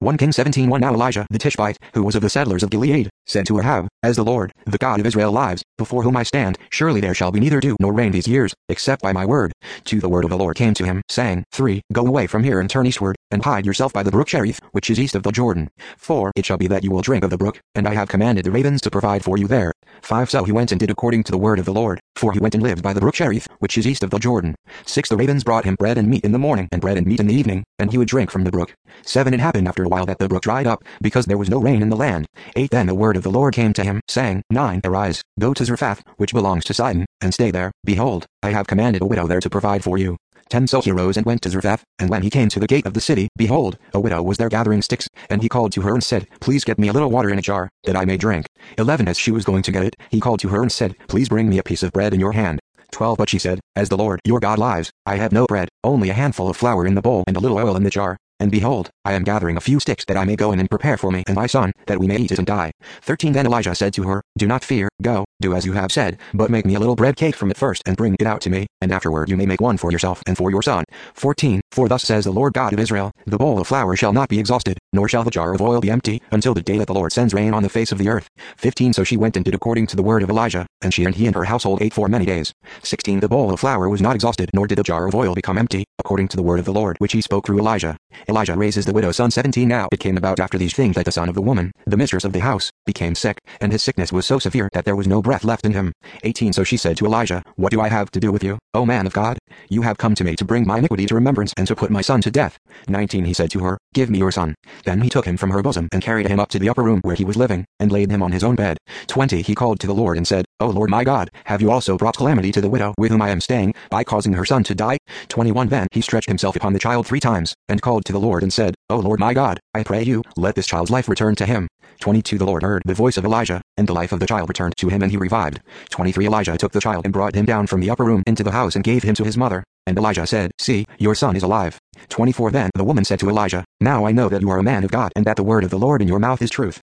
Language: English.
1 Kings 17:1. Now Elijah the Tishbite, who was of the settlers of Gilead, said to Ahab, As the Lord, the God of Israel lives, before whom I stand, surely there shall be neither dew nor rain these years, except by my word. 2 The word of the Lord came to him, saying, 3 Go away from here and turn eastward, and hide yourself by the brook Cherith, which is east of the Jordan. 4 It shall be that you will drink of the brook, and I have commanded the ravens to provide for you there. 5 So he went and did according to the word of the Lord, for he went and lived by the brook Cherith, which is east of the Jordan. 6 The ravens brought him bread and meat in the morning, and bread and meat in the evening, and he would drink from the brook. 7 It happened after a while that the brook dried up, because there was no rain in the land. 8 Then the word of the Lord came to him, saying, 9 Arise, go to Zarephath, which belongs to Sidon, and stay there. Behold, I have commanded a widow there to provide for you. 10 So he rose and went to Zarephath, and when he came to the gate of the city, behold, a widow was there gathering sticks, and he called to her and said, Please get me a little water in a jar, that I may drink. 11 As she was going to get it, he called to her and said, Please bring me a piece of bread in your hand. 12 But she said, As the Lord your God lives, I have no bread, only a handful of flour in the bowl and a little oil in the jar. And behold, I am gathering a few sticks that I may go in and prepare for me and my son, that we may eat it and die. 13 Then Elijah said to her, Do not fear, go, do as you have said, but make me a little bread cake from it first and bring it out to me, and afterward you may make one for yourself and for your son. 14 For thus says the Lord God of Israel, The bowl of flour shall not be exhausted, nor shall the jar of oil be empty, until the day that the Lord sends rain on the face of the earth. 15 So she went and did according to the word of Elijah, and she and he and her household ate for many days. 16 The bowl of flour was not exhausted, nor did the jar of oil become empty, according to the word of the Lord which he spoke through Elijah. Elijah raises the widow's son. 17 Now it came about after these things that the son of the woman, the mistress of the house, became sick, and his sickness was so severe that there was no breath left in him. 18 So she said to Elijah, What do I have to do with you, O man of God? You have come to me to bring my iniquity to remembrance and to put my son to death. 19 He said to her, Give me your son. Then he took him from her bosom and carried him up to the upper room where he was living, and laid him on his own bed. 20 He called to the Lord and said, O Lord my God, have you also brought calamity to the widow with whom I am staying, by causing her son to die? 21 Then he stretched himself upon the child 3 times, and called to the Lord and said, O Lord my God, I pray you, let this child's life return to him. 22 The Lord heard the voice of Elijah, and the life of the child returned to him and he revived. 23 Elijah took the child and brought him down from the upper room into the house and gave him to his mother. And Elijah said, See, your son is alive. 24 Then the woman said to Elijah, Now I know that you are a man of God and that the word of the Lord in your mouth is truth.